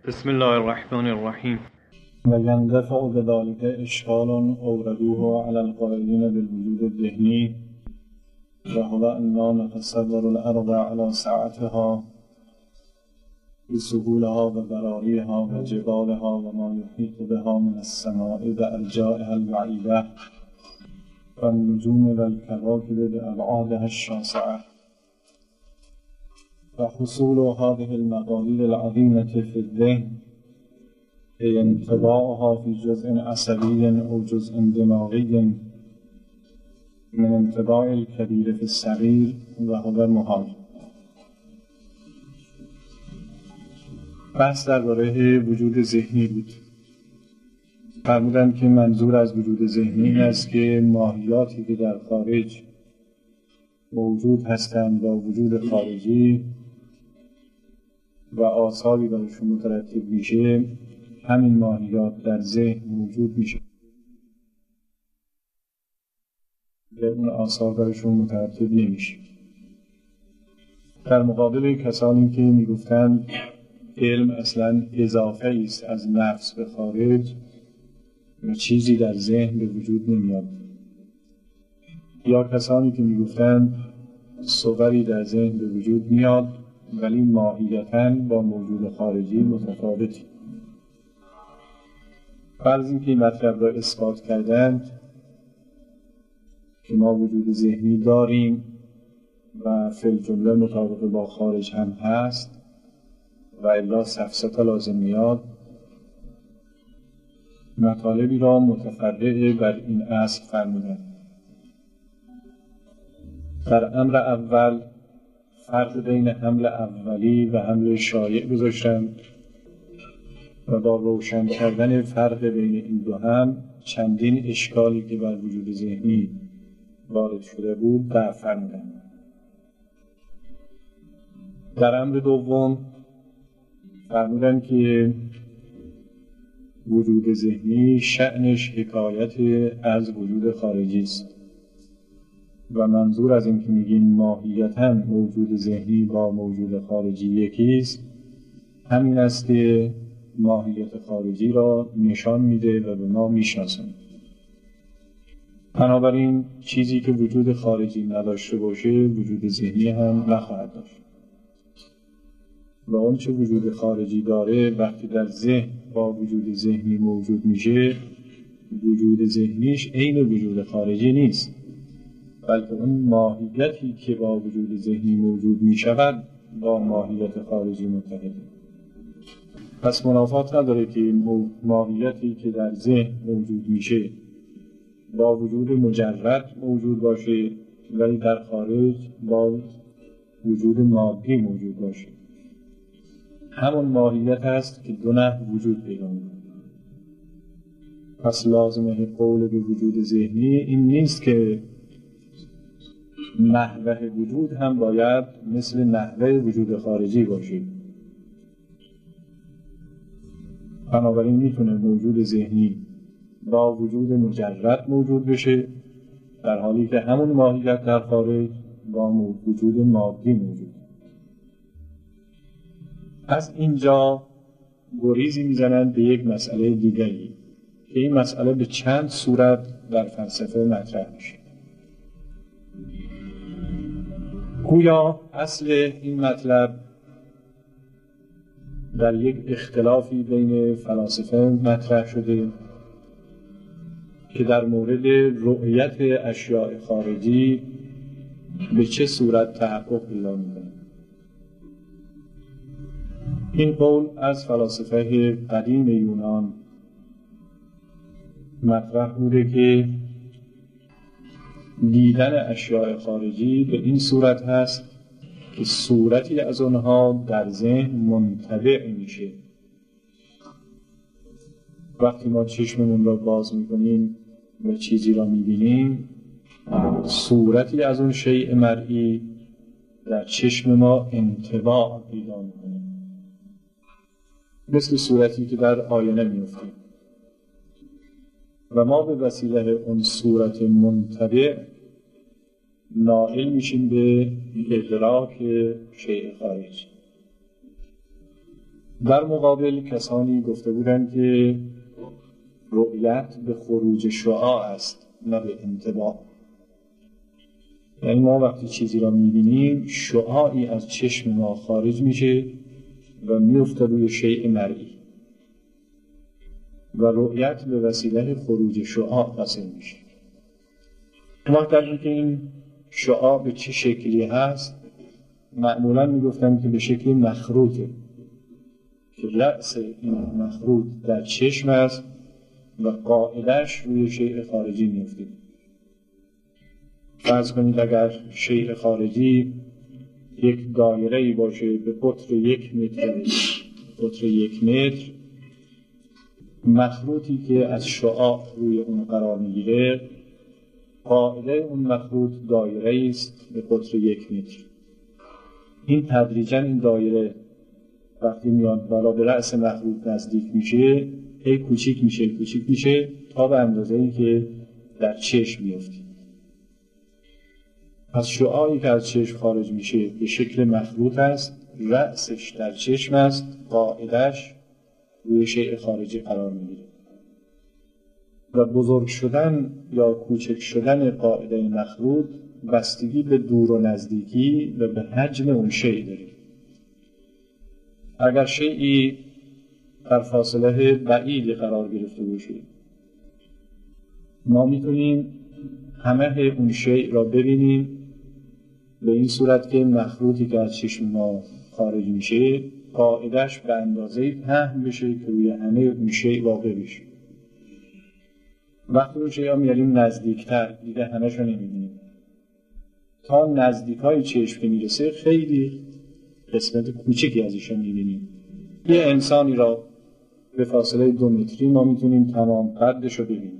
بسم الله الرحمن الرحیم. و يندفع بذلك اشکال اوردوه على القائلین بالوجود الذهنی و هو أننا نتصور الأرض على سعتها بسهولها و براریها و جبالها و ما يحيط بها من السماء بأرجائها البعيدة والنجوم والكواكب بأبعادها الشاسعة وحصول هذه المقاليد العظيمة في الذهن انطباعها في جزء عصبي أو جزء دماغي من انطباع الكبير في الصغير وهو محال. بحث درباره وجود ذهنی بود. فرمودند که منظور از وجود ذهنی این است که ماهیاتی که در خارج موجود هستند با وجود خارجی و آثاری برایشون مترتب میشه، همین ماهیات در ذهن موجود میشه و اون آثار برایشون مترتب نمیشه. در مقابل کسانی که میگفتند علم اصلا اضافه است از نفس به خارج و چیزی در ذهن به وجود نمیاد، یا کسانی که میگفتند صوری در ذهن به وجود میاد ولی ماهیتاً با موجود خارجی متفاوتی. فرض این که این مطلب را اثبات کردند که ما وجود ذهنی داریم و فی الجمله مطابق با خارج هم هست و الا سفسطه لازم میاد، مطالبی را متفرع بر این اصل فرمودند. در امر اول فرق بین حمل اولی و حمل شایع گذاشتند و با روشن کردن فرق بین این دو هم چندین اشکالی که بر وجود ذهنی وارد شده بود برفرمودند. در امر دوم فرمودند که وجود ذهنی شأنش حکایت از وجود خارجی است و منظور از این که میگیم ماهیتاً موجود ذهنی با موجود خارجی یکیست همین است که ماهیت خارجی را نشان میده و به ما میشناسه. بنابراین چیزی که وجود خارجی نداشته باشه وجود ذهنی هم نخواهد داشت و اون چه وجود خارجی داره وقتی در ذهن با وجود ذهنی موجود میشه وجود ذهنیش عین وجود خارجی نیست، بلکه اون ماهیتی که با وجود ذهنی موجود میشود با ماهیت خارجی متحده. پس منافات نداره که ماهیتی که در ذهن موجود میشه با وجود مجرد موجود باشه ولی در خارج با وجود مادی موجود باشه. همون ماهیت هست که دو نحو وجود پیدا می‌کنه. پس لازمه قول به وجود ذهنی این نیست که نحوه وجود هم باید مثل نحوه وجود خارجی باشه. بنابراین میتونه موجود ذهنی با وجود مجرد موجود بشه در حالی که همون ماهیت در خارج با وجود مادی موجود. از اینجا گریزی میزنند به یک مسئله دیگری که این مسئله به چند صورت در فلسفه مطرح میشه. گویا اصل این مطلب در یک اختلافی بین فلاسفه مطرح شده که در مورد رؤیت اشیاء خارجی به چه صورت تحقق پیدا می‌کنه. این قول از فلاسفه قدیم یونان مطرح بوده که دیدن اشیاء خارجی به این صورت هست که صورتی از آنها در ذهن منطبع میشه. وقتی ما چشممون را باز میکنیم و چیزی را میبینیم صورتی از اون شیء مرئی در چشم ما انطباع پیدا میکنه، مثل صورتی که در آینه میفتیم و ما به وسیله اون صورت منطبع نائل میشیم به ادراک شیء خارجی. در مقابل کسانی گفته بودند که رؤیت به خروج شعاع است نه به انطباع. یعنی ما وقتی چیزی را می‌بینیم شعاعی از چشم ما خارج میشه و میفته روی شیء مرئی و رؤیت به وسیله خروج شعاع حاصل میشه. ما در اینکه این شعاع به چه شکلی هست معمولا میگفتن که به شکل مخروطه که رأس این مخروط در چشم است و قاعدش روی شیء خارجی میفته. فرض کنید اگر شیء خارجی یک دایره‌ای باشه به قطر 1 متر، مخروطی که از شعاع روی اون قرار میگیره قاعده اون مخروط دایره‌ای است به قطر 1 متر. این تدریجاً این دایره وقتی میاد بالا به رأس مخروط نزدیک میشه کوچیک میشه تا به اندازه‌ای که در چشم میفته. از شعاعی که از چشم خارج میشه به شکل مخروط است، رأسش در چشم است، قاعدش روی شیء خارجی قرار میگیره و بزرگ شدن یا کوچک شدن قاعده مخروط بستگی به دور و نزدیکی و به حجم اون شیء داره. اگر شیئی در فاصله بعیدی قرار گرفته باشه ما میتونیم همه اون شیء را ببینیم به این صورت که مخروطی که از چشم ما خارج میشه قاعدش به اندازه پهن بشه که روی همه اون شیء واقع بشه. وقتی اون شیء ها میاریم نزدیکتر دیگه همه شو نمیبینیم. تا نزدیکای چشم که میرسه خیلی قسمت کوچکی ازشون میبینیم. یه انسانی را به فاصله 2 متری ما میتونیم تمام قدش رو ببینیم.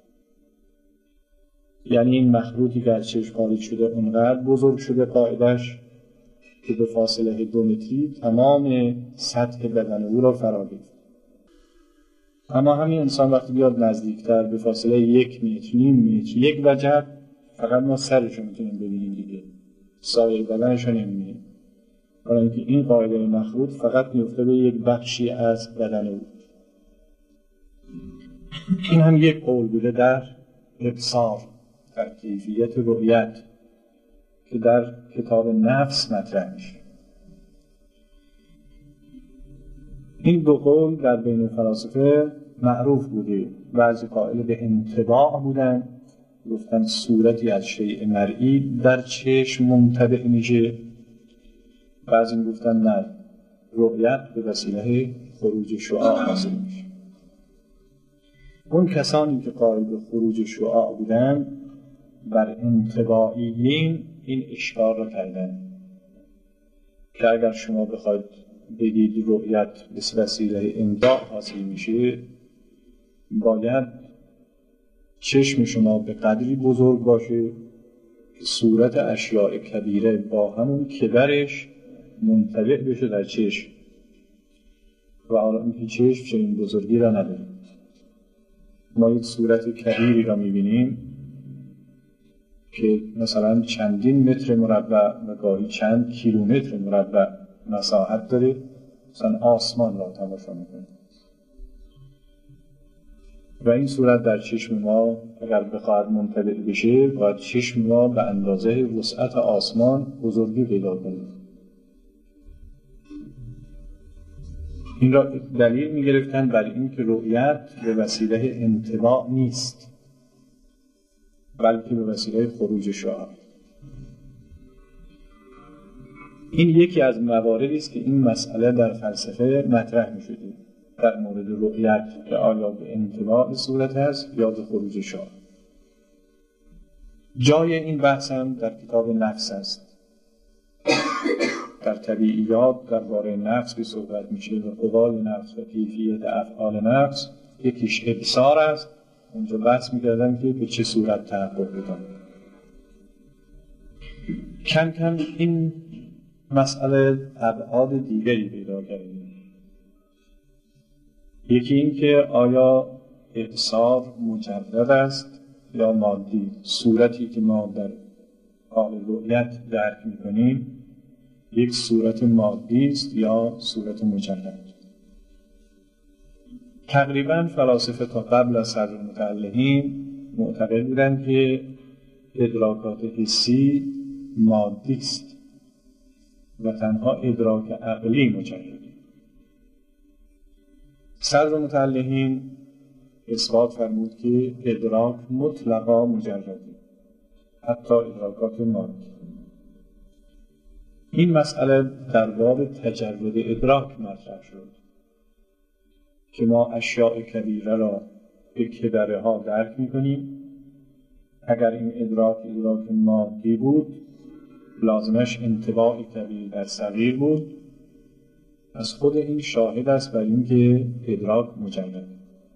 یعنی این مخروطی که از چشم خارج شده اونقدر بزرگ شده قاعدش که به فاصله 2 متری تمام سطح بدن او را فرا گرفت. اما همین انسان وقتی بیاد نزدیکتر به فاصله 1 متر، نیم متر، 1 وجب فقط ما سرش رو میتونیم ببینیم دیگه. سایر بدنش رو نمیبینیم. برای اینکه این قاعده مخروط فقط میفته به یک بخشی از بدن او. این هم یک قول بوده در ابصار، در کیفیت رؤیت که در کتاب نفس مطرح میشه. این دو قول در بین فلاسفه معروف بوده. بعضی قائل به انطباع بودن، گفتن صورتی از شیء مرئی در چشم منطبع میشه. بعضی گفتن نه، رؤیت به وسیله خروج شعاع حاصل میشه. اون کسانی که قائل به خروج شعاع بودن بر انطباعیین این اشکال را کردن که اگر شما بخواید بگید رؤیت به وسیله انطباع حاصل میشه باید چشم شما به قدری بزرگ باشه که صورت اشیاء کبیره با همون کبرش منطبع بشه در چشم و الان که چشم چنین بزرگی را نداره. ما یک صورت کبیری را میبینیم که مثلا چندین متر مربع و گاهی چند کیلومتر مربع مساحت داره، مثلا آسمان را تماشا میکنیم و این صورت در چشم ما اگر بخواهد منطبع بشه باید چشم ما به اندازه وسعت آسمان بزرگی پیدا کنه. این را دلیل میگرفتن بر این که رؤیت به وسیله انطباع نیست بلکه به وسیله خروج شعاع. این یکی از مواردی است که این مسئله در فلسفه مطرح می‌شده در مورد رؤیت که آیا به انطباع صورت هست یا به خروج شعاع. جای این بحث هم در کتاب نفس است. در طبیعیات درباره نفس که صحبت میشه و قوای نفس و کیفیت افعال نفس یکیش ابصار است. اونجا بحث میکردن که به چه صورت تحقق پیدا کنه. کم کم این مسئله ابعاد دیگری پیدا کرده. یکی این که آیا ابصار مجرد است یا مادی؟ صورتی که ما در حال رؤیت درک میکنیم یک صورت مادی است یا صورت مجرد؟ تقریبا فلاسفه تا قبل از صدر المتعلقین معتقد بودند که ادراکات حسی مادی است و تنها ادراک عقلی مجرده. صدر المتعلقین اثبات فرمود که ادراک مطلقا مجرده، حتی ادراکات مادی. این مسئله در باب تجرد ادراک مطرح شد که ما اشیاء کبیره را به کبره ها درک می‌کنیم. اگر این ادراک مادی بود، لازمش انطباع کبیر در صغیر بود. از خود این شاهد است بر اینکه ادراک مجرد.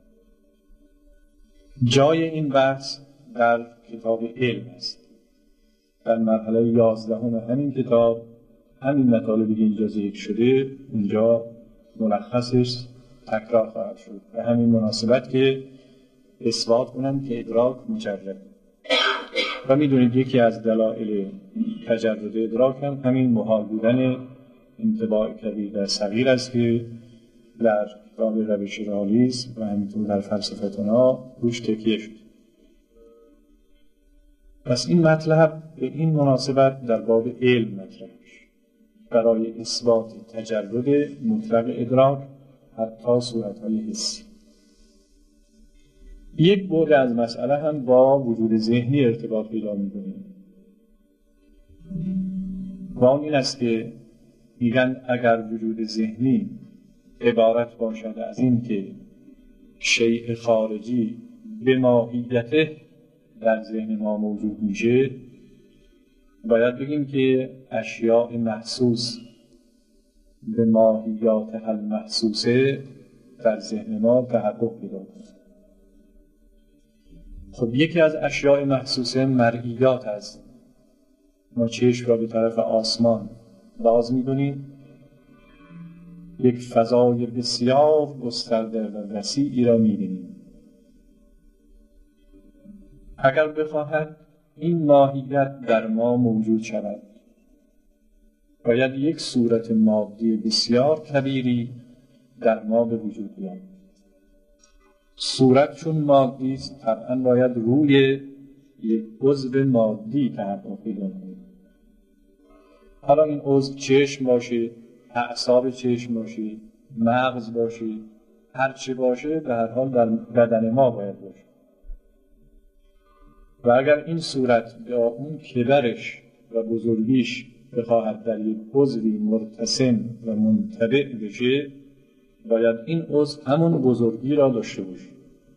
جای این بحث در کتاب علم است. در مرحله 11 همین کتاب همین مطالبی که اینجا ذکر شده اونجا ملخصش تکرار خواهد شد. به همین مناسبت که اثبات کنم که ادراک مجرد. و میدونید یکی از دلایل تجرد ادراک هم همین محال بودن انطباع کبیر در صغیر است که در کتاب روش رئالیسم و همینطور در فلسفته‌ها روش تکیه شد. پس این مطلب به این مناسبت در باب علم مطرح شد برای اثبات تجرد مطلق ادراک حتی صورت‌های حسی. یک بعد از مسئله هم با وجود ذهنی ارتباط پیدا می‌کنه. و اون این است که میگن اگر وجود ذهنی عبارت باشد از این که شیء خارجی به ماهیته در ذهن ما موجود میشه، باید بگیم که اشیاء محسوس به ماهیات المحسوسه در ذهن ما تحقق پیدا کنه. خب یکی از اشیاء محسوسه مرئیات است. ما چشم را به طرف آسمان باز می‌کنیم، یک فضای بسیار گسترده و وسیعی را می‌بینیم. اگر بخواهد این ماهیت در ما موجود شود، باید یک صورت مادی بسیار کبیری در ما به وجود بیاید. صورت چون مادی است، طبعا باید روی یک عضو مادی تحقق پیدا کنه. حالا این عضو چشم باشه، اعصاب چشم باشه، مغز باشه، هر چی باشه به هر حال در بدن ما باید باشه. و اگر این صورت یا اون کبرش و بزرگیش بخواهد در یک عضوی مرتسم و منطبع بشه، باید این عضو همون بزرگی را داشته باشه.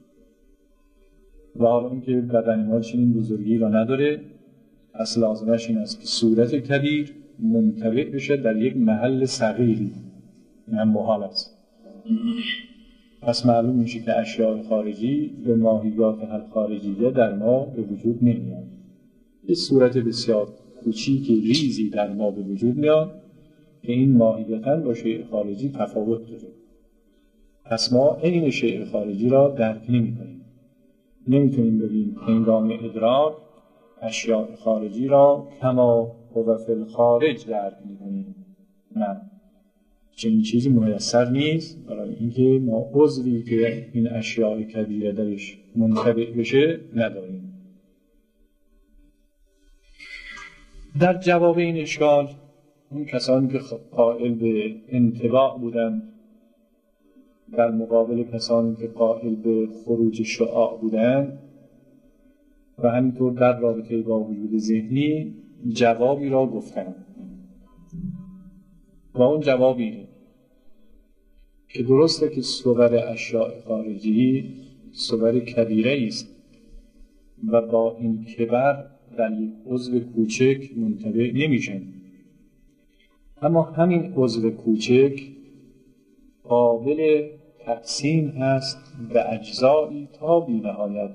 و حالا اینکه بدن ما چنین بزرگی را نداره، اصل لازمش این است که صورت کبیر منطبع بشه در یک محل صغیری. این هم محال است. پس معلوم میشه که اشیاء خارجی به ماهیات خارجیه در ما به وجود نمیاد. یه صورت بسیار کوچیک ریزی در ما به وجود میاد که این ماهیتاً با شیء خارجی تفاوت داره. پس ما این شیء خارجی را درک نمی‌کنیم. نمیتونیم بگیم هنگام ادراک اشیاء خارجی را کما هو فی الخارج درک می‌کنیم. نه، چنین چیزی میسر نیست، برای اینکه ما عضوی که این اشیاء کبیره درش منطبع بشه نداریم. در جواب این اشکال اون کسانی که قائل به انطباع بودند در مقابل کسانی که قائل به خروج شعاع بودند و همینطور در رابطه با وجود ذهنی جوابی را گفتند. و اون جواب اینه که درسته که صور اشیاء خارجی صور کبیره است و با این کبر در یک عضو کوچک منطبع نمیشن، اما همین عضو کوچک قابل تقسیم هست به اجزایی تا بی نهایت.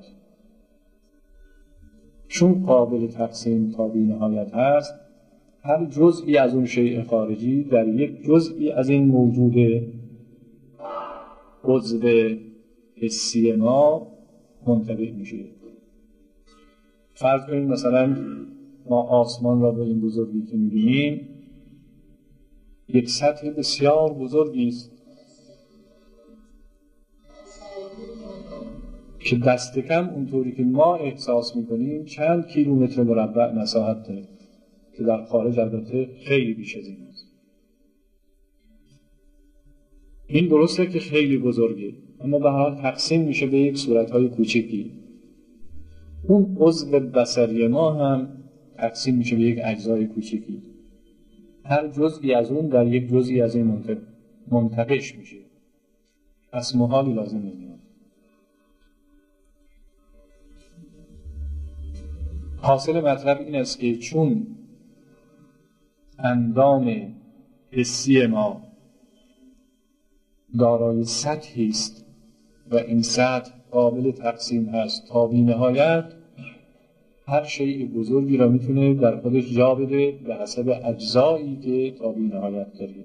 چون قابل تقسیم تا بی نهایت هست، هر جزئی از اون شیء خارجی در یک جزئی از این موجود عضو حسی ما منطبع میشه. فرض کنید مثلا ما آسمان را به این بزرگی که می‌بینیم یک سطح بسیار بزرگی است که دست کم اونطوری که ما احساس میکنیم چند کیلومتر مربع مساحت داره که در خارج البته خیلی بیش از این است. این درسته که خیلی بزرگه، اما به هر حال تقسیم میشه به یک صورتهای کوچکی. اون عضو بصری ما هم تقسیم میشه به یک اجزای کوچکی. هر جزئی از اون در یک جزئی از این منتقش میشه. پس محالی لازم نمیاد. حاصل مطلب این است که چون اندام حسی ما دارای سطحی است و این سطح قابل تقسیم هست تا بی‌نهایت، هر شیء بزرگی را میتونه در خودش جا بده به حسب اجزایی که تا بی‌نهایت داریم.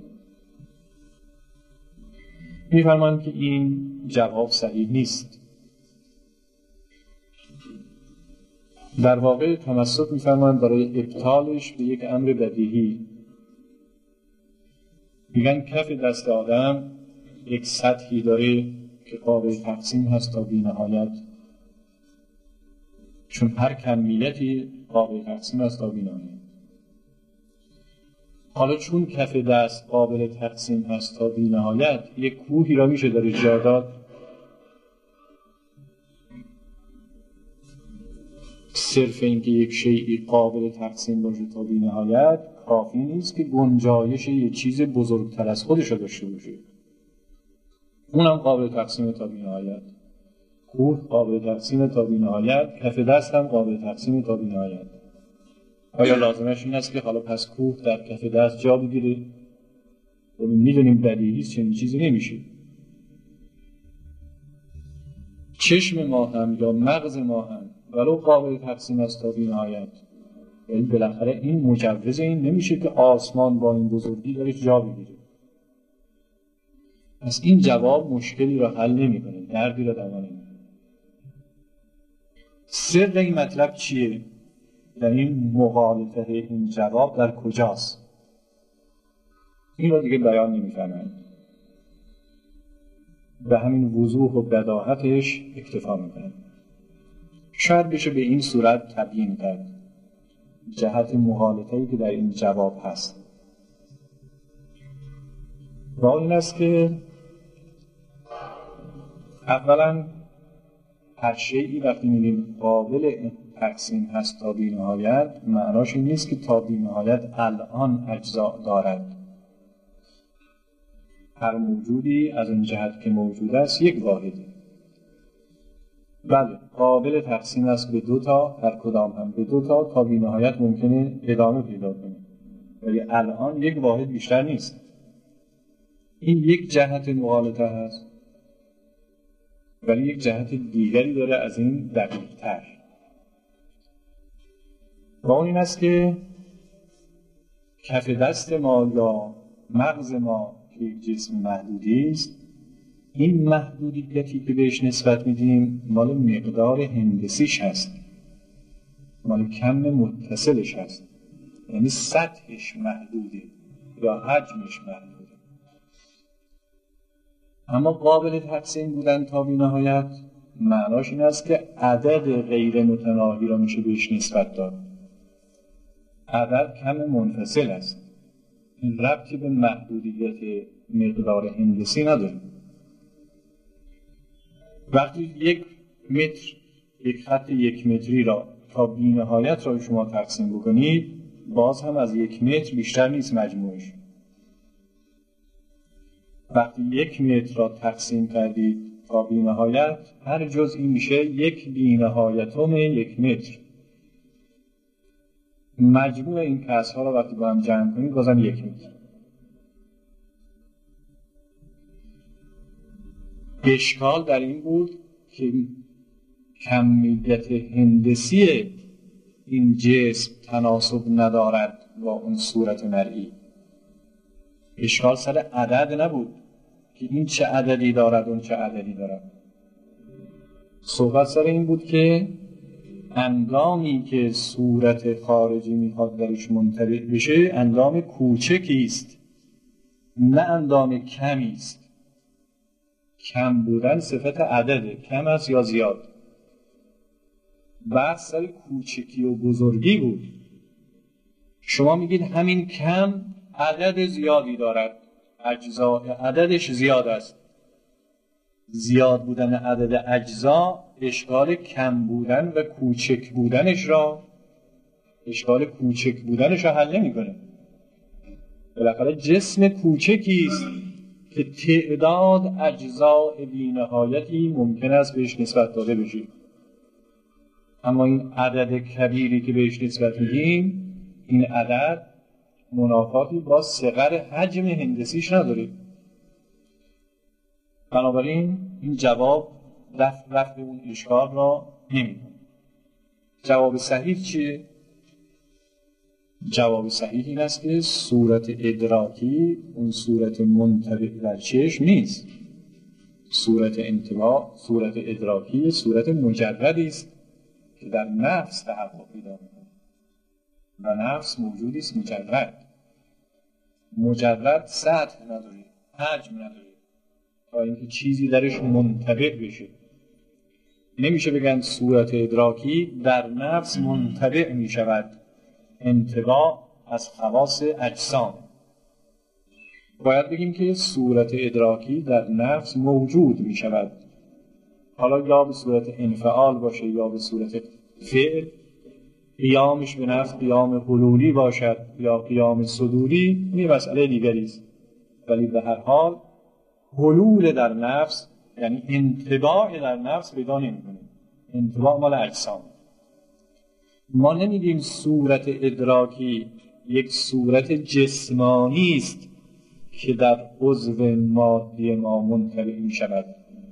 میفرمایند که این جواب صحیح نیست. در واقع تمسک میفرمایند برای ابطالش به یک امر بدیهی. میگن کف دست آدم یک سطحی داره که قابل تقسیم هست تا بی‌نهایت، چون هر کمیتی قابل تقسیم هست تا بی‌نهایت. حالا چون کف دست قابل تقسیم هست تا بی‌نهایت، یک کوهی را میشه داره جا داد. صرف اینکه یک شیئی قابل تقسیم باشه تا بی‌نهایت کافی نیست که گنجایش یک چیز بزرگتر از خودش را داشته باشه. اونم قابل تقسیم تا بی‌نهایت. کوه قابل تقسیم تا بی‌نهایت، کف دست هم قابل تقسیم تا بی‌نهایت. آیا لازمش این است که حالا پس کوه در کف دست جا بگیره؟ میدونیم بدیهی چنین چیزی نمیشه. چشم ما هم یا مغز ما هم ولو قابل تقسیم است تا بی‌نهایت، یعنی بالاخره این مجوز این نمیشه که آسمان با این بزرگی داره جا بگیره. پس این جواب مشکلی را حل نمی‌کنه، دردی را دوا نمی‌کنه. سر این مطلب چیه؟ یعنی مغالطه این جواب در کجاست؟ این را دیگه بیان نمی‌کنند. به همین وضوح و بداهتش اکتفا می‌کنند. شاید بشه به این صورت تبیین کرد جهت مغالطه‌ای که در این جواب هست. و این است که اولا هر شیئی وقتی میگیم قابل تقسیم هست تا بی‌نهایت، معناش این نیست که تا بی‌نهایت الان اجزا دارد. هر موجودی از اون جهت که موجود است یک واحده. بله، قابل تقسیم است به دوتا، هر کدام هم به دوتا، تا بی‌نهایت ممکنه ادامه پیدا کنه، ولی الان یک واحد بیشتر نیست. این یک جهت مغالطه هست، ولی یک جهت دیگری داره از این دقیق‌تر. و اون این است که کف دست ما یا مغز ما که یک جسم محدودی است، این محدودیتی که بهش نسبت میدیم مال مقدار هندسیش هست، مال کم متصلش هست، یعنی سطحش محدوده یا حجمش محدوده. اما قابل تقسیم بودن تا بی‌نهایت معناش این است که عدد غیر متناهی را میشه بهش نسبت داد. عدد کم منفصل است، این ربطی به محدودیت مقدار هندسی نداره. وقتی یک متر، یک خط یک متری را تا بی‌نهایت را شما تقسیم بکنید، باز هم از یک متر بیشتر نیست مجموعش. وقتی یک متر را تقسیم کردید تا بی‌نهایت، هر جزئی میشه یک بی‌نهایتم یک متر. مجموع این کسرها را وقتی با هم جمع کنید بازم یک متر. اشکال در این بود که کمیت هندسی این جسم تناسب ندارد با اون صورت مرئی. اشکال سر عدد نبود که این چه عددی دارد اون چه عددی دارد. صحبت سر این بود که اندامی که صورت خارجی میخواد درش منطبع بشه اندام کوچکی است، نه اندام کمی است. کم بودن صفت عدده، کم است یا زیاد. بحث سر کوچکی و بزرگی بود. شما میگید همین کم عدد زیادی دارد، اجزاء عددش زیاد است. زیاد بودن عدد اجزا اشکال کم بودن و کوچک بودنش را حل نمی‌کنه. بالاخره جسم کوچکی است که تعداد اجزاء بی‌نهایتی ممکن است بهش نسبت داده بشه. اما این عدد کبیری که بهش نسبت میدیم، این عدد منافاتی با صغر حجم هندسیش نداره. بنابراین این جواب رفع اون اشکال را نمیده. جواب صحیح چیه؟ جواب صحیح این است که صورت ادراکی اون صورت منطبق در چشم نیست. صورت انطباع، صورت ادراکی صورت مجردی است که در نفس تحقق پیدا می‌کند و نفس موجودی است مجرد سطح نداره، حجم نداره تا اینکه چیزی درش منطبق بشه. نمیشه بگن صورت ادراکی در نفس منطبق میشود. انطباع از خواص اجسام. باید بگیم که صورت ادراکی در نفس موجود میشود، حالا یا به صورت انفعال باشه یا به صورت فعل. قیامش به نفس قیام حلولی باشد یا قیام صدوری، این مسئله دیگری است. ولی به هر حال حلول در نفس یعنی انطباع در نفس پیدا نمی‌کنیم. انطباع مال اجسام. ما نمیگیم صورت ادراکی یک صورت جسمانی است که در عضو مادی ما منطبع می‌شود.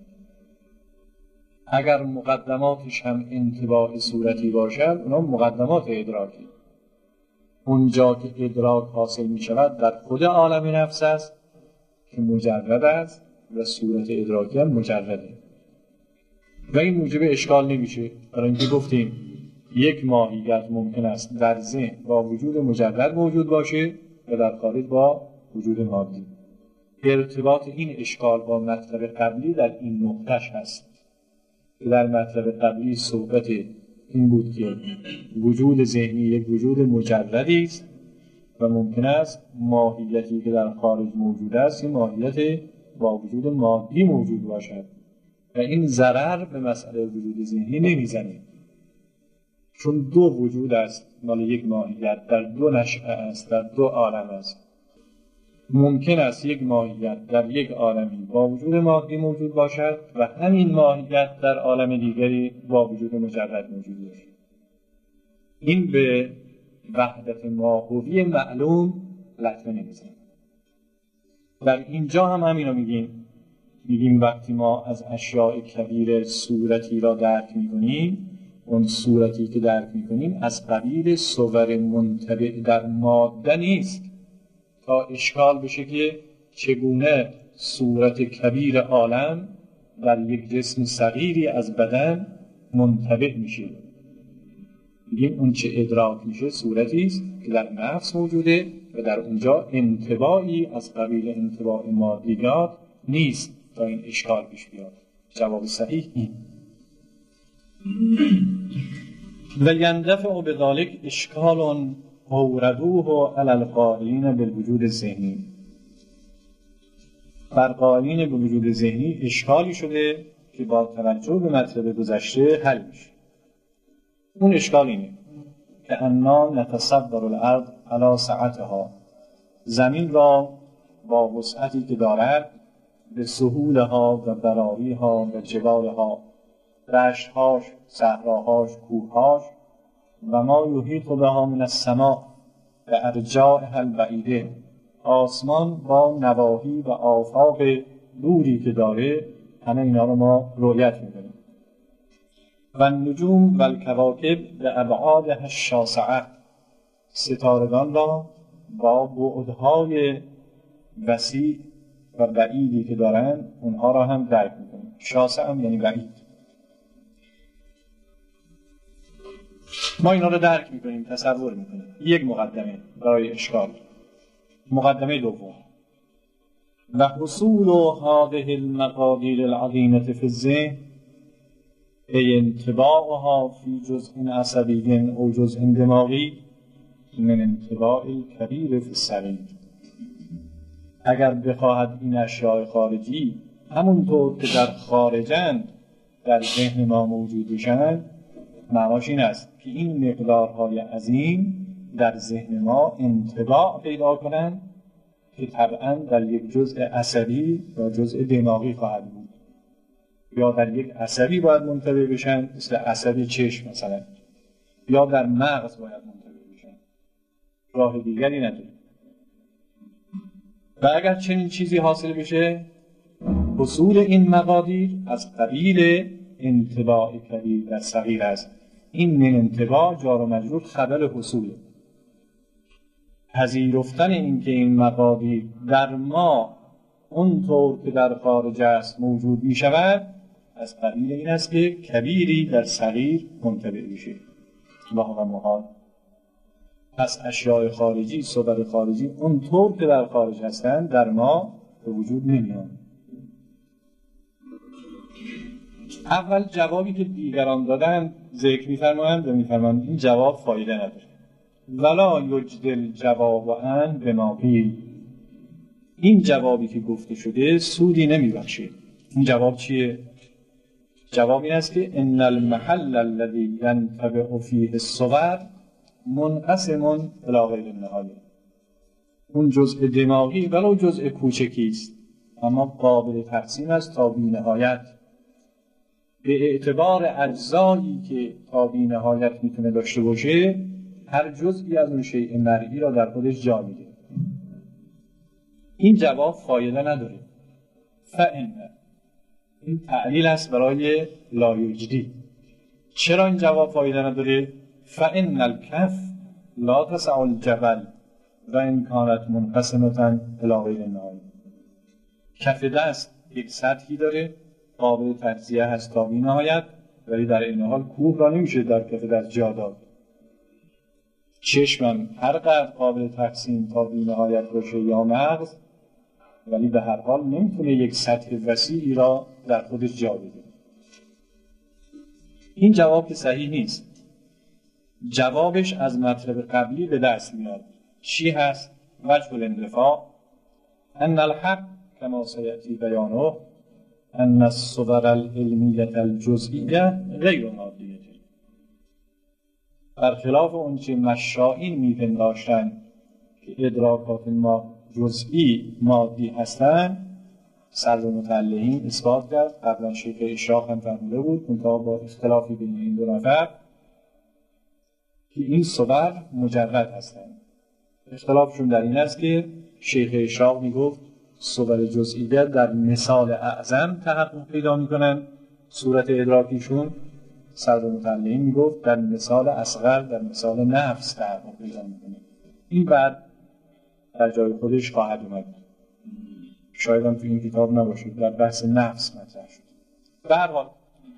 اگر مقدماتش هم انطباع صورتی باشد، اونا مقدمات ادراکی. اونجا که ادراک حاصل می شود در خود عالم نفس است که مجرد است و صورت ادراکی هم مجرده و این موجب اشکال نمیشه. برای اینکه گفتیم یک ماهیت ممکن است در ذهن با وجود مجرد موجود باشه و در خارج با وجود مادی. ارتباط این اشکال با مطلب قبلی در این نقطه‌اش هست. در مطلب قبلی صحبت این بود که وجود ذهنی یک وجود مجردی است و ممکن است ماهیتی که در خارج موجود است این ماهیت با وجود مادی موجود باشد و این ضرر به مسئله وجود ذهنی نمیزنه، چون دو وجود است مال یک ماهیت، در دو نشأه است، در دو عالم است. ممکن است یک ماهیت در یک عالمی با وجود مادی موجود باشد و همین ماهیت در عالم دیگری با وجود مجرد موجود باشد. این به وحدت ماهوی معلوم لطمه نمیزنه. در اینجا هم همین رو میگیم وقتی ما از اشیاء کبیر صورتی را درک میکنیم، اون صورتی که درک میکنیم از قبیل صور منطبع در ماده نیست، تا اشکال بشه که چگونه صورت کبیر عالم در یک جسم صغیری از بدن منطبع میشه. میگیم اون چه ادراک میشه صورتی است که در نفس موجوده و در اونجا انطباعی از قبیل انطباع مادیات نیست تا این اشکال پیش بیاد. جواب صحیح این. و یندفع بذلک اشکال اوردوه علی القائلین بالوجود ذهنی. بر قائلین به وجود ذهنی اشکالی شده که با توجه به مطلب گذشته حل میشه. اون اشکال اینه که انا نتصور الارض علی سعتها، زمین را با وسعتی که دارد به سهولها و براریها و جبالها، دشتهاش، صحراهاش، کوههاش و ما یحیط بها من السماء و ارجائها البعیده، آسمان با نواحی و آفاق دوری که داره، همه اینا رو ما رؤیت میکنیم. و النجوم و الکواکب به ابعادها الشاسعه، ستارگان را با بعدهای وسیع و بعیدی که دارن اونها را هم درک میکنیم. شاسع هم یعنی بعید. ما اینا رو درک میکنیم، تصور میکنیم. یک مقدمه برای اشکال. مقدمه دوم، و حصول هذه المقادیر العظیمه فی الذهن ای انطباعها فی جزء عصبی او جزء دماغی من انطباع الکبیر فی الصغیر. اگر بخواهد این اشیاء خارجی همونطور که در خارجند در ذهن ما موجود بشن، معناش این است که این مقدارهای عظیم در ذهن ما انطباع پیدا کنند که طبعا در یک جزء عصبی یا جزء دماغی خواهد بود، یا در یک عصبی باید منطبع بشن مثل عصب چشم مثلا، یا در مغز باید منطبع بشن، راه دیگری نداره. و اگر چنین چیزی حاصل بشه، حصول این مقادیر از قبیل انطباع کبیر در صغیر است. این من انطباع جار و مجرور خبر حصوله. پذیرفتن این که این مقادیر در ما اونطور که در خارج است موجود می شود از قبیل این است که کبیری در صغیر منطبع میشه. و محال. پس اشیاء خارجی، صور خارجی اونطور که در خارج هستند در ما به وجود نمیان. اول جوابی که دیگران دادن ذکر می‌فرمایند و می‌فرمایند این جواب فایده نداره. ولا یجدل جواب عن بما قیل. این جوابی که گفته شده سودی نمیبخشه. این جواب چیه؟ جواب این است که ان المحل الذي ينطبع فيه الصور منقسم الی غیر النهایه. اون جزء دماغی ولو جزء کوچکی است اما قابل تقسیم است تا بی‌نهایت، به اعتبار اجزایی که تا بی‌نهایت میتونه داشته باشه هر جزئی از اون شیء مرئی را در خودش جا میده. این جواب فایده نداره. فإن این تعلیل است برای لا یجدی. چرا این جواب فایده نداره؟ فإن الکف لا تسع الجبل و ان کانت منقسمة الی غیر النهایه. کف دست یک سطحی داره قابل تجزیه هست تا بی‌نهایت، ولی در این حال کوه را نمیشه در کف دست جا داد. چشمم هر قدر قابل تقسیم تا بی‌نهایت باشه یا مغز، ولی به هر حال نمیتونه یک سطح وسیعی را در خودش جا بده. این جواب که صحیح نیست. جوابش از مطلب قبلی به دست میاد. چی هست؟ وجه الاندفاع ان الحق کما سیأتی بیانه ان الصور العلمیة الجزئیه غیر مادیه. برخلاف اون چه مشائین میپنداشتن که ادراکات ما جزئی مادی هستن، صدر مطلعین اثبات کرد. قبلا شیخ اشراق هم فرموده بود منتها با اختلافی بین این دو نفر که این صور مجرد هستند. اختلافشون در این است که شیخ اشراق میگفت صور جزئیه در مثال اعظم تحقق پیدا میکنن صورت ادراکیشون، صدر مطلعین میگفت در مثال اصغر، در مثال نفس تحقق پیدا میکنه. این بعد در جای خودش خواهد اومد، شاید هم تو این کتاب نباشه، در بحث نفس مطرح شد. به هر حال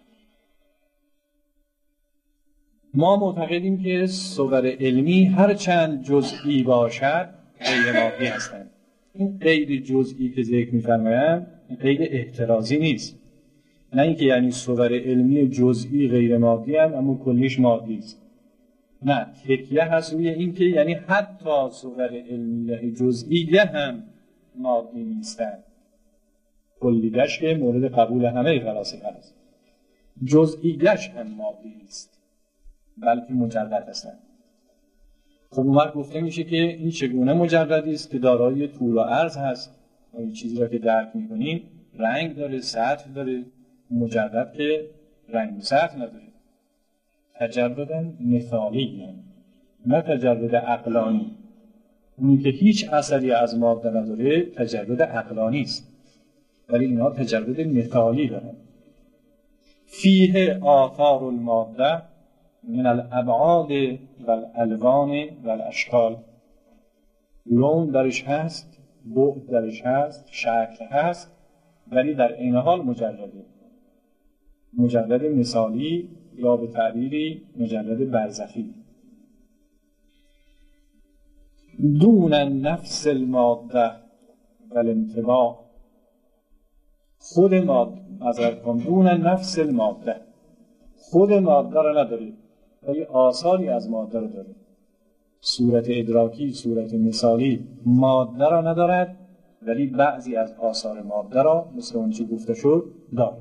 ما معتقدیم که صور علمی هر چند جزئی باشد غیر مادی هستند. این قید جزئی که ذکر می‌فرمایند این قید احترازی نیست، نه اینکه یعنی صور علمی جزئی غیر مادی هستند اما کلیش مادی است. نه، تکیه هست روی این که یعنی حتی صور علمی جزئیه هم مادی نیستند. کلیش که مورد قبول همه فلاسفه است، جزئیش هم مادی نیست بلکه مجرد هستند. خب اومد گفته میشه که این چگونه مجردی است که دارای طول و عرض هست و این چیزی را که درک میکنیم رنگ داره، سطح داره. مجرد که رنگ و سطح نداره. تجرد مثالی، نه تجرد عقلانی. اونی که هیچ اثری از ماده نداره تجرد عقلانی است، ولی اینها تجرد مثالی دارن. فیه آثار الماده من الابعاد و الالوان و الاشکال. لون درش هست، بعد درش هست، شکل هست، ولی در این حال مجرده. مجرد مثالی یا به تعبیری مجرد برزخی. دون نفس الماده و الانطباع. خود ماده، دون نفس الماده، خود ماده را نداره ولی آثاری از ماده را داره. صورت ادراکی، صورت مثالی ماده را ندارد ولی بعضی از آثار ماده را مثل اون چی گفته شد داره.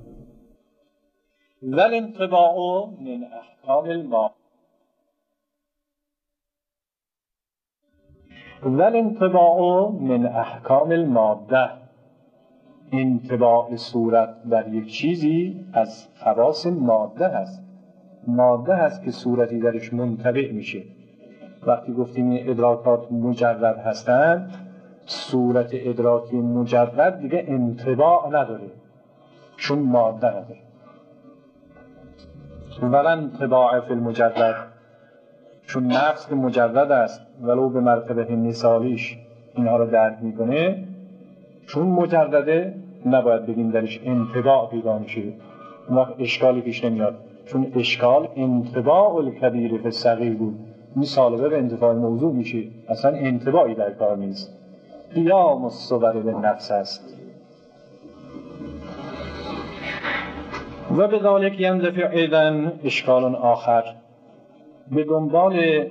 والانطباع من احکام الماده والانطباع من احکام الماده، انطباع صورت بر یک چیزی از خواص ماده هست. ماده هست که صورتی درش منطبع میشه. وقتی گفتیم این ادراکات مجرد هستند، صورت ادراکی مجرد دیگه انطباع نداره چون ماده نداره. ولا انطباع فی المجرد، چون نفس که مجرد است ولو به مرتبه مثالیش اینها رو درک میکنه، چون مجرده نباید بگیم درش انطباع پیدا میشه. اون وقت اشکالی پیش نمیاد، چون اشکال انطباع الکبیر فی الصغیر بود. این سالبه به انتفاع موضوع میشه، اصلا انطباعی در کار نیست. قیام الصور به نفس است. و به ذالک ینتفع ایضا اشکال آخر، به دنبال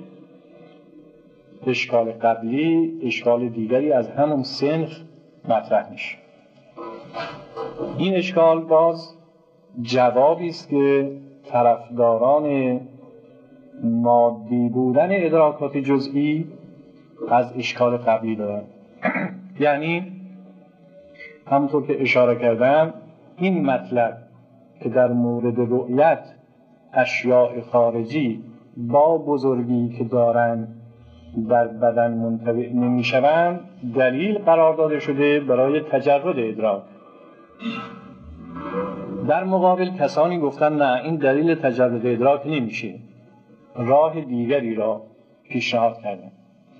اشکال قبلی اشکال دیگری از همون سنخ مطرح میشه. این اشکال باز جوابی است که طرفداران مادی بودن ادراکات جزئی از اشکال قبلی دارن. یعنی همونطور که اشاره کردم، این مطلب که در مورد رؤیت اشیاء خارجی با بزرگی که دارن در بدن منطبع نمیشوند دلیل قرار داده شده برای تجرد ادراک. در مقابل کسانی گفتن نه، این دلیل تجرد ادراک نمیشه، راه دیگری را پیشنهاد کردن.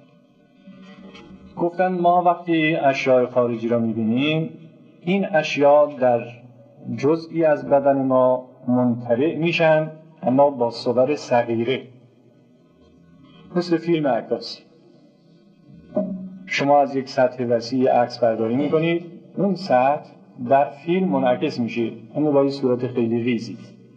گفتن ما وقتی اشیاء خارجی را میبینیم، این اشیاء در جزئی از بدن ما منطبع میشن اما با صور صغیره، مثل فیلم عکاسی. شما از یک سطح وسیع عکس برداری میکنید، اون سطح در فیلم منعکس میشه اما با یه صورت خیلی ریزی.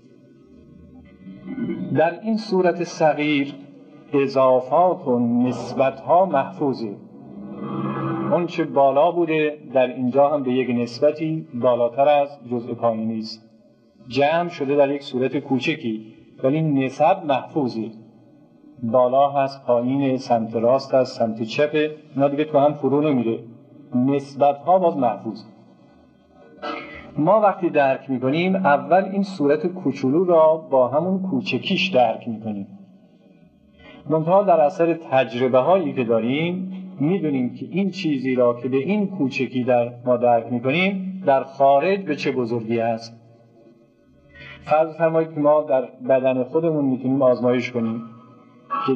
در این صورت صغیر اضافات و نسبتها محفوظه. اون چه بالا بوده در اینجا هم به یک نسبتی بالاتر از جزء پایینی است، جمع شده در یک صورت کوچکی ولی نسب محفوظه. بالا هست، پایین، سمت راست هست، سمت چپه، اینا دیگه تو هم فرو نمیره، نسبتها باز محفوظه. ما وقتی درک میکنیم اول این صورت کوچولو را با همون کوچکیش درک میکنیم. منتها در اثر تجربه هایی که داریم میدونیم که این چیزی را که به این کوچکی در ما درک میکنیم در خارج به چه بزرگی است. فرض فرمایید که ما در بدن خودمون میتونیم آزمایش کنیم که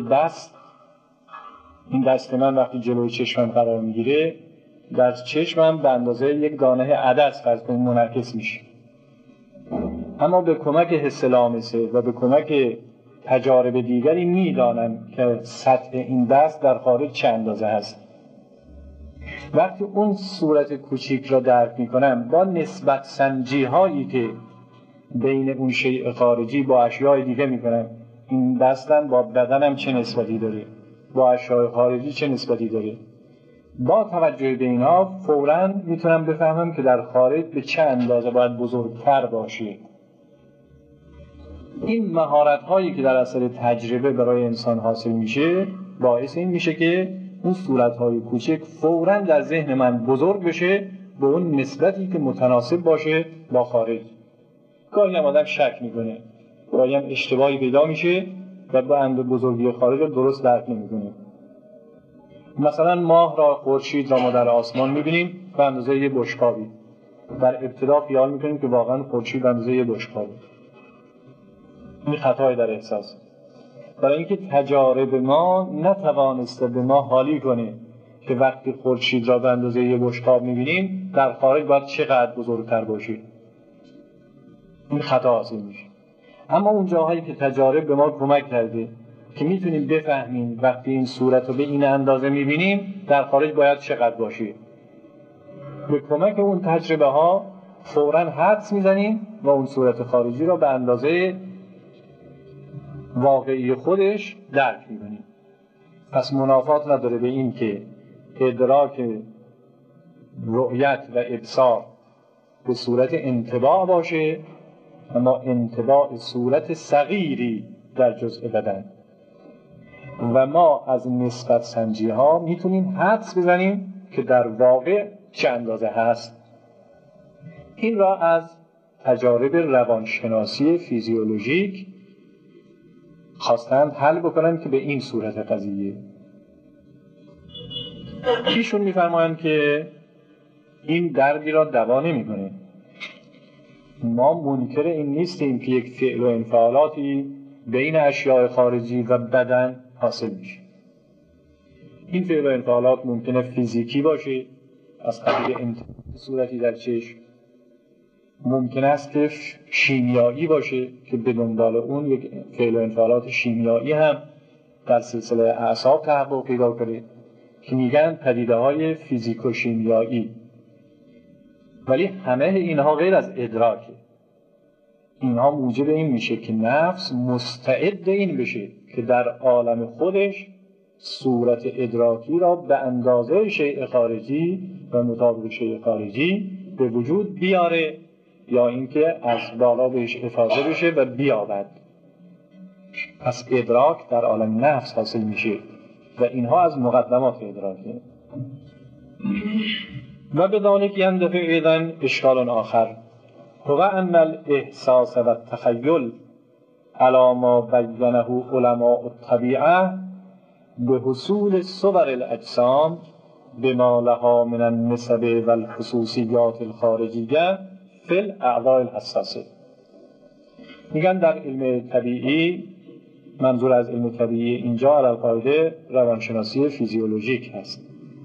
این دست من وقتی جلوی چشمم قرار میگیره، در چشمم به اندازه یک دانه عدس فرض کنیم منعکس میشه. اما به کمک حس لامسه و به کمک تجارب دیگری میدانم که سطح این دست در خارج چه اندازه هست. وقتی اون صورت کوچیک را درک میکنم با نسبت سنجی هایی که بین اون شیء خارجی با اشیاء دیگه میکنم، این دستم با بدنم چه نسبتی داره، با اشیاء خارجی چه نسبتی داره، با توجه به اینا فوراً میتونم بفهمم که در خارج به چه اندازه باید بزرگتر باشه. این مهارت هایی که در اثر تجربه برای انسان حاصل میشه باعث این میشه که اون صورت های کوچک فوراً در ذهن من بزرگ بشه به اون نسبتی که متناسب باشه با خارج. گاهی هم آدم شک میکنه، گاهی هم اشتباهی پیدا میشه و به اندازه بزرگی خارج رو درست درک نمیکنه. مثلا ماه را، خورشید را ما در آسمان میبینیم به اندازه یه بشقابی. در ابتدا خیال میکنیم که واقعا خورشید به اندازه یه بشقابه. این خطای در احساس، برای اینکه تجارب ما نتوانسته به ما حالی کنه که وقتی خورشید را به اندازه یه بشقاب میبینیم در خارج باید چقدر بزرگتر باشه. این خطا حاصل میشه. اما اون جاهایی که تجارب به ما کمک کرده که میتونیم بفهمیم وقتی این صورت رو به این اندازه میبینیم در خارج باید چقدر باشه، به کمک اون تجربه ها فوراً حدس میزنیم و اون صورت خارجی رو به اندازه واقعی خودش درک می‌کنیم. پس منافات نداره به این که ادراک رؤیت و ابصار به صورت انطباع باشه، اما انطباع صورت صغیری در جزء بدن، و ما از نسبت سنجی ها میتونیم حدس بزنیم که در واقع چه اندازه هست. این را از تجارب روانشناسی فیزیولوژیک خواستند حل بکنن که به این صورت قضیه. ایشون میفرمایند که این دردی را دوا نمی‌کنه. ما منکر این نیستیم که یک فعل و انفعالاتی بین اشیاء خارجی و بدن حاصل میشه. این فعل و انفعالات ممکنه فیزیکی باشه، از قبیل صورتی در چشم، ممکن است که شیمیایی باشه که به دنبال اون یک فعل و انفعالات شیمیایی هم در سلسله اعصاب تحقق پیدا کنه که میگن پدیده‌های فیزیکو شیمیایی. ولی همه اینها غیر از ادراکه. اینها موجب این میشه که نفس مستعد این بشه که در عالم خودش صورت ادراکی را به اندازه شیء خارجی و مطابق شیء خارجی به وجود بیاره، یا اینکه از بالا بهش افاضه بشه و بیابد. پس ادراک در عالم نفس حاصل میشه و اینها از مقدمات ادراکه. و بذالک یندفع ایضا اشکال آخر هو ان الاحساس و التخیل علی ما بینه علماء الطبیعه به حصول صور الاجسام بما لها من النسب و الخصوصیات الخارجیه فی الاعضاء الحساسه. میگن در علم طبیعی، منظور از علم طبیعی اینجا علی القاعده روانشناسی فیزیولوژیک هست.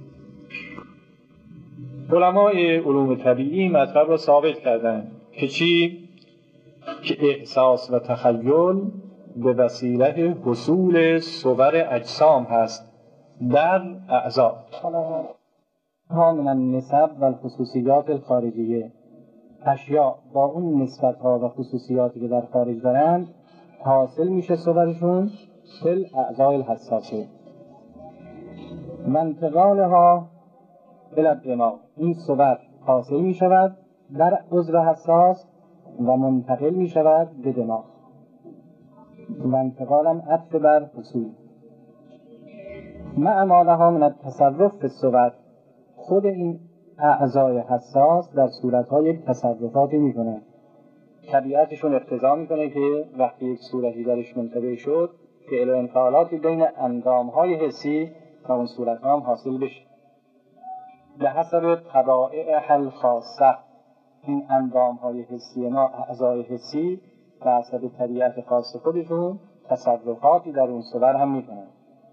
علمای علوم طبیعی مطلب را ثابت کردند که چی؟ که احساس و تخیل به وسیله حصول صور اجسام هست در اعضا. ها من النسب و الخصوصیات الخارجیه، اشیاء با اون نسبت ها و خصوصیاتی که در خارج دارند حاصل میشه صورشون فی اعضای الحساسه. منتقالها الی الدماغ، این صور حاصل می شود در عضو حساس و منتقل می شود به دماغ. منتقالم عطف بر حصول. مع ما لها من التصرف به صور، خود این اعضای حساس در صورتها یک تصرفاتی می کنه. طبیعتشون اقتضا می کنه که وقتی یک صورتی درش منطبع شد فعل و انفعالاتی بین اندامهای حسی و اون صورتها هم حاصل بشه. به حسب طبائع الخاصه، این اندامهای حسی ما، اعضای حسی به حسب طبیعت خاص خودشون تصرفاتی در اون صور هم میکنن.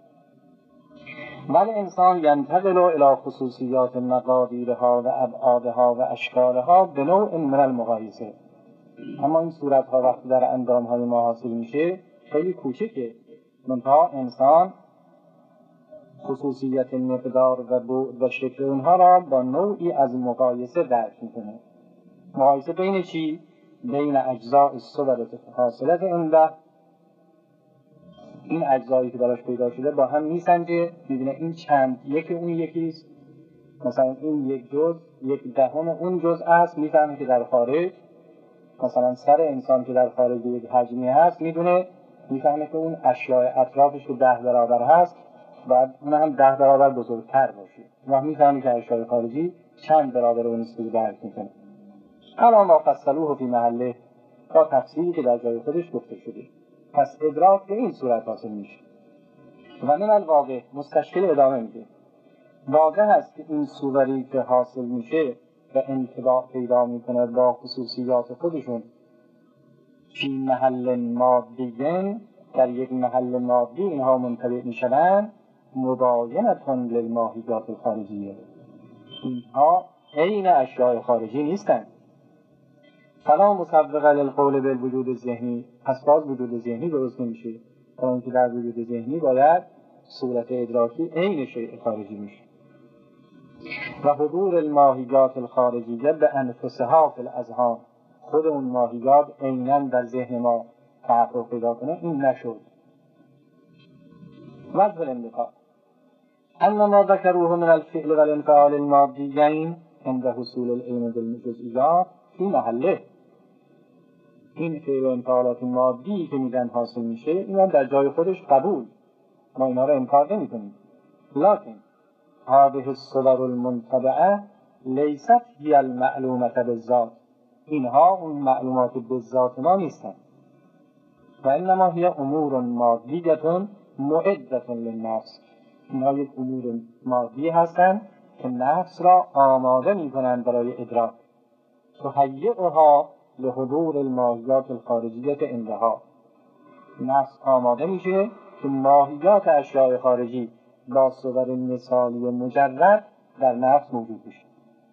ولی انسان ینتقل الی خصوصیات مقادیرها و ابعادها و اشکالها به نوع من المقایسه. اما این صورتها وقتی در اندامهای ما حاصل میشه خیلی کوچکه، منتها انسان خصوصیت مقدار و بعد و شکل اونها را با نوعی از مقایسه درک میکنه. مقایسه بین چی؟ بین اجزاء الصور حاصلت عنده، این اجزایی که براش پیدا شده با هم میسنجه، میبینه این چند یکی اون یکیست، مثلا این یک جزء یک دهم اون جزء است، میفهمه که در خارج مثلا سر انسان که در خارج یک حجمی هست، میفهمه که اون اشیاء اطرافش که 10 برابر هست باید اون هم 10 برابر بزرگتر باشه و میفهمی که اشیاء خارجی چند برابر اون است که درک میکنه. الان ما فصلوه فی محله، با تفسیری که در جای خودش گفته شده. پس ادراک به این صورت حاصل میشه. و من الواقع مستشکل ادامه میده. واضح است که این صوری که حاصل میشه و انطباع پیدا میکنه با خصوصیات خودشون فی محل مادیین، در یک محل مادی اینها منطبع میشن، مباینتون للماهیات الخارجیه، اینها عین اشیاء خارجی نیستن. فلا مسبق للقول بالوجود الذهنی، پس باز وجود ذهنی درست نمیشه، تا اینکه در وجود ذهنی باید صورت ادراکی عین شیء خارجی میشه. و حضور الماهیات الخارجیه به انفسها فی الاذهان، خود اون ماهیات عیناً در ذهن ما تحقق پیدا کنه، این نشد. وجه الاندفاع ان ما ذکروه من الفعل والانفعال المادیین عند حصول العلم بالجزئیات فی محله. این فعل و انفعالات مادی که میگن حاصل میشه، اینا در جای خودش قبول، ما اینا رو انکار نمی کنیم. لکن هذه الصور المنتبعه لیست هی المعلومه بالذات، اینها اون معلومات بالذات ما نیستن. و انما هی امور مادیه معده للنفس، اینها یک امور مادی هستن که نفس را آماده میکنن برای ادراک. تهیئها لحضور الماهیات الخارجیه عندها، نفس آماده میشه که ماهیات اشیاء خارجی با صور مثالی مجرد در نفس موجود بشه.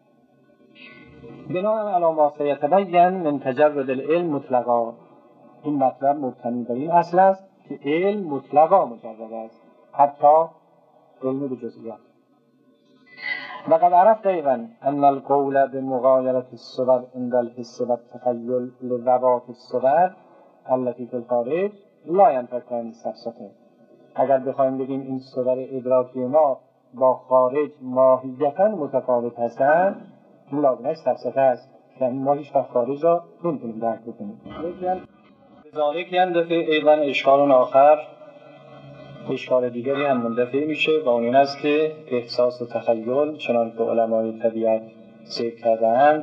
بناء علی ما سیتبین من تجرد العلم مطلقا، این مطلب مبتنی بر این اصل است که علم مطلقا مجرد است، حتی علم به جزئیات. وقد عرفت ایضا ان القول بمغایرة الصور عند الحس والتخیل لذوات الصور التي في الخارج لا ينفك عن السفسطه. اگر بخوایم بگیم این صور ادراکی ما با خارج ماهیتا متفاوت هستند، این لازمش سفسطه است، یعنی ما هیچ وقت خارج را نمیتونیم درک بکنیم. لذالک یندفع ایضا اشکال آخر، اشکال دیگری هم مندفع میشه و اون این است که احساس و تخیل چنان که علمای طبیعت ذکر کرده‌اند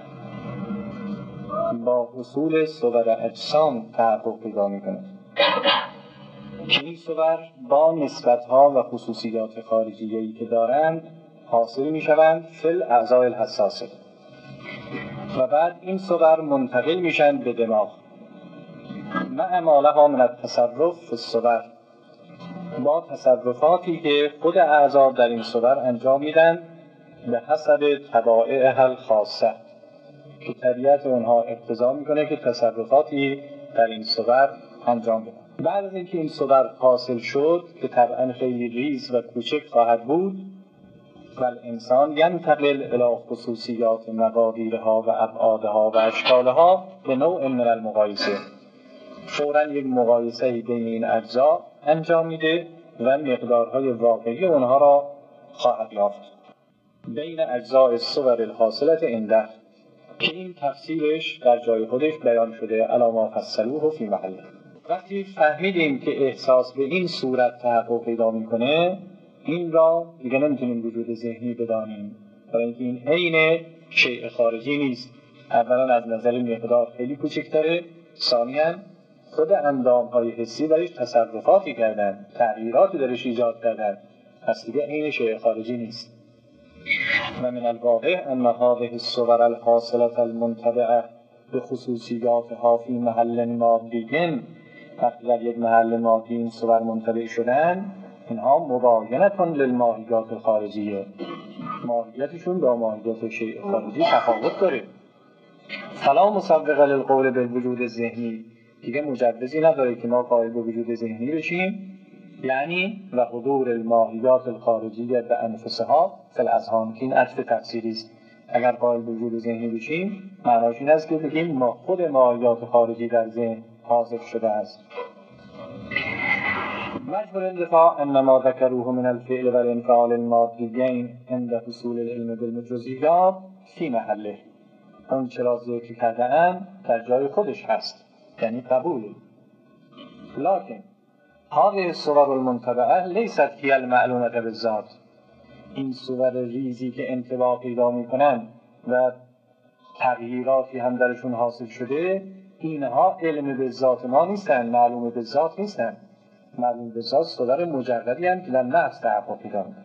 با حصول صور اجسام تحقق پیدا میکنه که این صور با نسبت‌ها و خصوصیات خارجیه‌ای که دارند حاصل میشوند فی الاعضاء الحساسه و بعد این صور منتقل میشن به دماغ مع ما لها من التصرف فی الصور، با تصرفاتی که خود اعضا در این صور انجام میدن به حسب طبائعها الخاصه، که طبیعت اونها اقتضا میکنه که تصرفاتی در این صور انجام بدن. بعد از اینکه این صور حاصل شد که طبعا خیلی ریز و کوچک خواهد بود، و انسان ینتقل الی خصوصیات مقادیرها و ابعادها و اشکالها به نوع من المقایسه، فوراً یک مقایسه بین این اجزا انجام میده و مقدارهای واقعی اونها را خواهد یافت بین اجزاء الصور الحاصلة عنده، که این تفصیلش در جای خودش بیان شده علی ما فصلوه فی محله. وقتی فهمیدیم که احساس به این صورت تحقق پیدا میکنه، این را دیگه نمیتونیم وجود ذهنی بدانیم، برای اینکه این عین شیء خارجی نیست. اولا از نظر مقدار خیلی کوچکتره، ثانیاً خود اندام‌های حسی درش تصرفاتی کردن، تغییراتی درش ایجاد کردن، پس دیگه عین شیء خارجی نیست. و من الواضح ان هذه الصور الحاصلة المنتبعة بخصوصیاتها فی محل مادی، وقتی در یک محل مادی این صور منتبع شدن، اینها مباینة للماهیات الخارجیه، ماهیتشون با ماهیت شیء خارجی تفاوت داره. فلا مسبق للقول بالوجود الذهنی، دیگه مجوزی نداره که ما قائل به وجود ذهنی بشیم، یعنی و حضور الماهیات الخارجیه به انفسها فی الاذهان، که این عطف تفسیری است. اگر قائل به وجود ذهنی بشیم معناش این است که بگیم ما خود ماهیات خارجی در ذهن حاضر شده است. وجه الاندفاع انما ذکروه من الفعل و الانفعال المادیین عند حصول العلم بالجزئیات فی محله، اون چرا ذکر کرده‌اند در جای خودش هست، یعنی قبوله. لکن هذه الصور المنتبعه لیست هی المعلومه بالذات، این صور ریزی که انطباع پیدا میکنن و تغییراتی هم درشون حاصل شده، اینها علم به ذات ما نیستن، معلوم به ذات نیستن. معلوم به ذات صور مجردی هم که در نفس تحقق پیدا میکنن.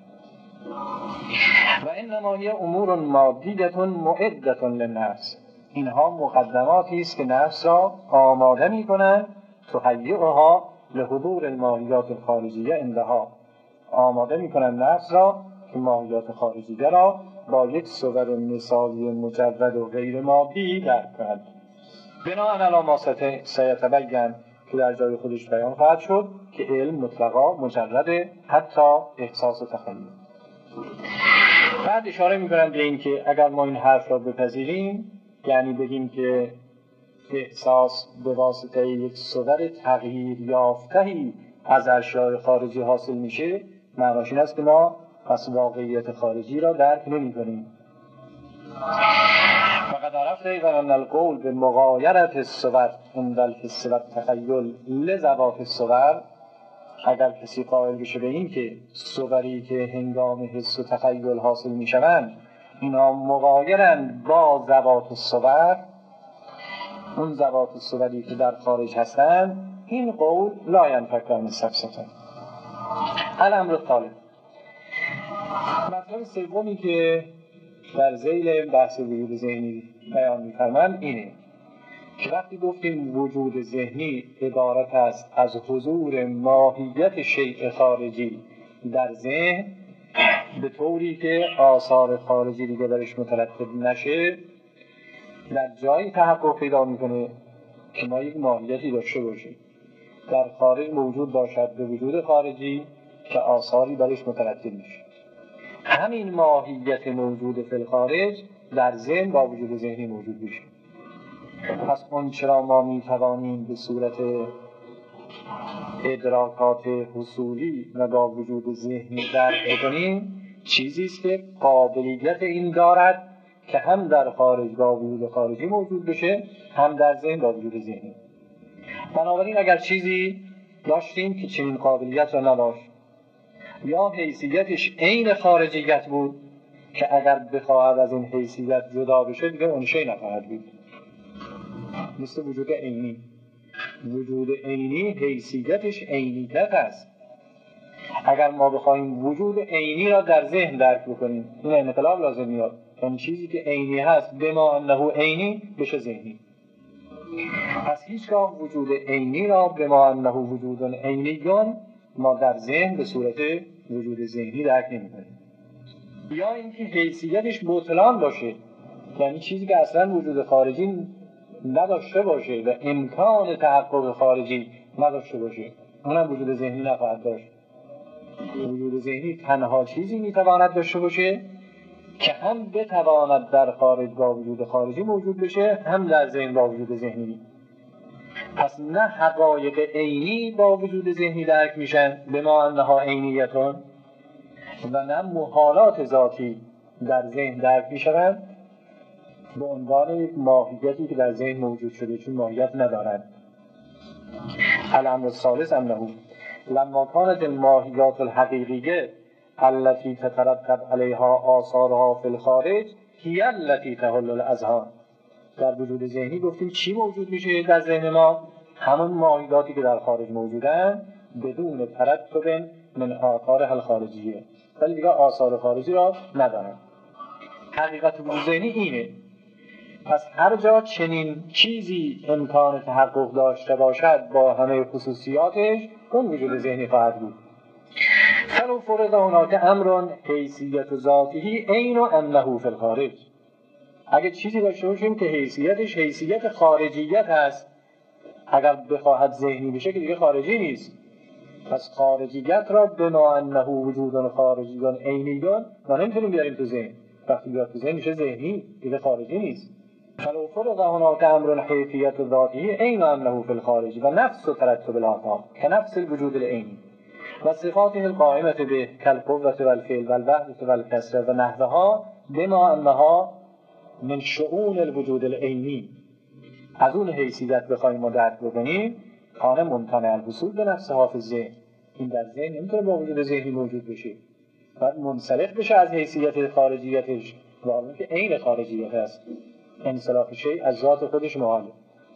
و انما هی امور مادیه معده للنفس، اینها مقدماتی است که نفس را آماده میکنن، تهیئها لحضور الماهیات الخارجیه عندها، آماده میکنن نفس را که ماهیات خارجیه را با یک صور مثالی مجرد و غیر مادی درک کند. بناء علی ما سیتبین، که در جای خودش بیان خواهد شد که علم مطلقا مجرد حتی احساس و تخیل. بعد اشاره میکنم به این که اگر ما این حرف را بپذیریم، یعنی بگیم که احساس به واسطه یک صور تغییر یافتهی از اشیاء خارجی حاصل میشه، معناش این است که ما پس واقعیت خارجی را درک نمی‌کنیم. فقد عرفت ایضا ان القول به مغایرت الصور عند الحس و التخیل لذوات الصور، اگر کسی قائل بشه به این که صوری که هنگام حس و تخیل حاصل میشوند اینا مغایرند با ذوات الصور، اون ذوات الصوری که در خارج هستند، این قول لا ینفک عن السفسطه. الامر الثالث، مطلب سومی که در ذیل بحث وجود ذهنی بیان می‌فرمایند اینه که وقتی گفتیم وجود ذهنی عبارت است از حضور ماهیت شیء خارجی در ذهن به طوری که آثار خارجی دیگه درش مترتب نشه، در جایی تحقق پیدا میکنه که ما یک ماهیتی داشته باشیم در خارج موجود باشد به وجود خارجی که آثاری برش مترتب میشه. همین ماهیت موجود فی الخارج در ذهن با وجود ذهنی موجود میشه. پس اون چرا ما میتوانیم به صورت ادراکات حصولی و با وجود ذهنی درک بکنیم، چیزی است که قابلیت این دارد که هم در خارج با وجود خارجی موجود بشه، هم در ذهن با وجود ذهنی. بنابراین اگر چیزی داشتیم که چنین قابلیت را نداشت یا حیثیتش عین خارجیت بود که اگر بخواهد از این حیثیت جدا بشه دیگه اون شی نخواهد بود، مثل وجود عینی. وجود عینی حیثیتش عینیت است. اگر ما بخواهیم وجود عینی را در ذهن درک بکنیم این انقلاب لازم میاد، اون چیزی که عینی هست بما انه عینی بشه ذهنی. پس هیچگاه وجود عینی را بما انه وجود عینیون ما در ذهن به صورت وجود ذهنی درک نمی‌کنیم. یا اینکه حیثیتش بطلان باشه، یعنی چیزی که اصلا وجود خارجی نداشته باشه و امکان تحقق خارجی نداشته باشه، اونم وجود ذهنی نخواهد داشت. وجود ذهنی تنها چیزی میتواند داشته باشه که هم بتواند در خارج با وجود خارجی موجود بشه، هم در ذهن با وجود ذهنی. پس نه حقایق عینی با وجود ذهنی درک میشن بما انها عینیتون، و نه محالات ذاتی در ذهن درک میشن به عنوان یک ماهیتی که در ذهن موجود شده، چون ماهیت ندارد. الامر الثالث انه لما كانت الماهیات الحقیقیه التي تترتب عليها آثارها في الخارج هي التي تحل الاذهان. در وجود ذهنی گفتیم چی موجود میشه در ذهن ما؟ همون ماهیاتی که در خارج موجودن بدون ترتب من آثارها الخارجیه، ولی دیگه آثار خارجی را ندارن. حقیقت وجود ذهنی اینه. پس هر جا چنین چیزی امکان تحقق داشته باشد با همه خصوصیاتش، اون وجود ذهنی خواهد بود. فلو فرض هناك امر حیثیت ذاتی عین انه فی الخارج، اگه چیزی داشته باشیم که حیثیتش حیثیت خارجیت هست، اگر بخواهد ذهنی بشه که دیگه خارجی نیست. پس خارجیت را بما انه وجود خارجی عینی ما نمیتونیم بیاریم تو ذهن. وقتی بیاد تو ذهن میشه ذهنی، دیگه خارجی نیست. فلو فرض هناك امر حیثیت ذاتی عین انه فی الخارج و نفس ترتب الاثار كنفس الوجود العینی و صفاته القائمه به كالقوة والفعل والوحدة والكسرة و نحوها بما انها من شؤون الوجود العینی. از اون حیثیت بخوایم ما درک بکنیم کان ممتنع الحصول به نفس حافظ ذهن، این در ذهن نمیتونه با وجود ذهنی موجود بشه، باید منسلخ بشه از حیثیت خارجیتش، واقعا که عین خارجیت هست. انسلاخ شیء از ذات خودش محاله.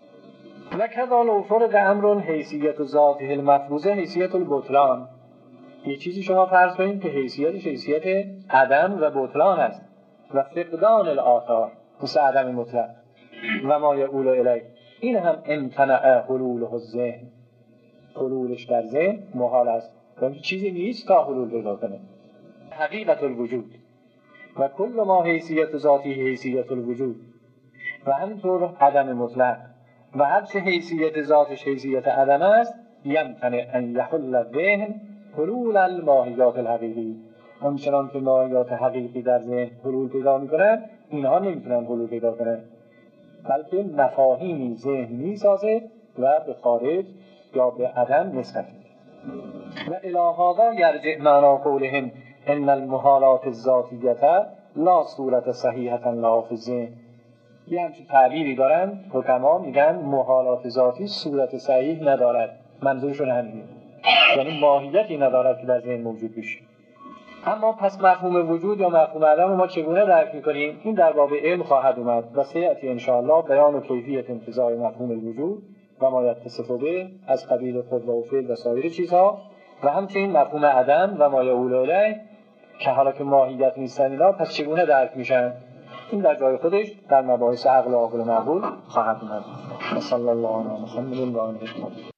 لکذا لو فرض امر حیثیت ذاته المفروضه حیثیت البطلان، یه چیزی شما فرض کنید که حیثیتش حیثیت عدم و بطلان است و فقدان الآثار مثل عدم مطلق و ما یقول الیه، این هم امتنع حلوله الذهن، حلولش در ذهن محال است، یعنی چیزی نیست تا حلول پیدا کنه. حقیقت الوجود و کل ما حیثیت ذاتی حیثیت الوجود و همینطور عدم مطلق و هر چه حیثیت ذاتش حیثیت عدم است، یمتنع ان یحل الذهن حلول الماهیات الحقیقی. همچنان که ماهیات حقیقی در ذهن حلول پیدا میکنن، اینها نمیتونن حلول پیدا کنن، بلکه مفاهیمی ذهن میسازه و به خارج یا به عدم نسبت میده. و الی هذا یرجع معنا قولهم ان المحالات الذاتیه لا صورت صحیحه لها فی الذهن. یه همچین تعبیری دارن حکما، میگن محالات ذاتی صورت صحیح ندارد. منظورشون همینه، یعنی ماهیتی ندارد که در ذهن موجود بشه. اما پس مفهوم وجود یا مفهوم عدم ما چگونه درک میکنیم؟ این در باب علم خواهد اومد و سیأتی انشاءالله بیان و کیفیت انتزاع مفهوم الوجود و ما یتصف به از قبیل خود و فعل و سایر چیزها، و همچنین مفهوم عدم و ما یعول الیه که حالا که ماهیت نیستن اینا پس چگونه درک میشن. این در جای خودش در مباحث عقل و عقل معقول خواهد اومد. صلی الله علیه و محمد و آله.